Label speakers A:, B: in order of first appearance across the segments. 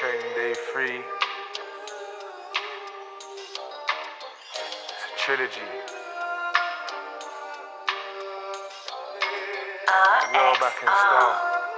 A: Training day 3. It's a trilogy. Roll back in style.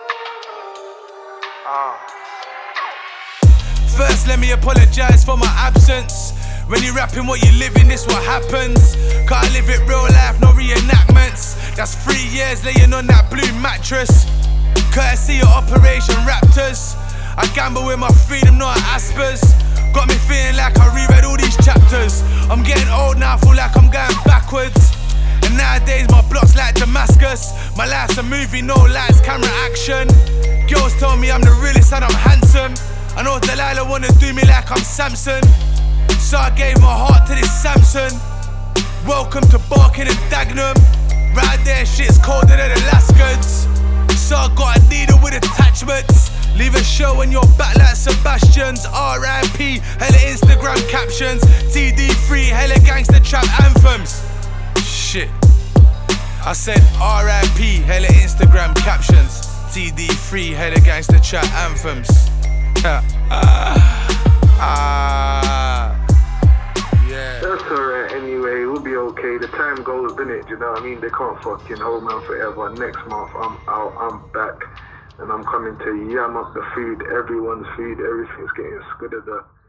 B: First, let me apologize for my absence. When you're rapping what you living, this what happens. Can't live it real life, no reenactments. That's 3 years laying on that blue mattress. Courtesy of Operation Raptors. I gamble with my freedom, not Aspers. Got me feeling like I reread all these chapters. I'm getting old now, I feel like I'm going backwards. And nowadays my block's like Damascus. My life's a movie, no lights, camera action. Girls tell me I'm the realest and I'm handsome. I know Delilah wanna do me like I'm Samson, so I gave my heart to this Samson. Welcome to Barking and Dagenham. Right there, shit's colder than Alaskans. So I got a needle with attachments. Leave a show on your back like Sebastian's. R.I.P. hella Instagram captions. TD3 hella gangster trap anthems. Shit, I said R.I.P. hella Instagram captions. TD3 hella gangster trap anthems.
A: Yeah.
C: That's alright anyway, we'll be okay. The time goes, innit? You know what I mean? They can't fucking hold man forever. Next month I'm out, I'm back, and I'm coming to yam up the food, everyone's food, everything's getting scuddered up.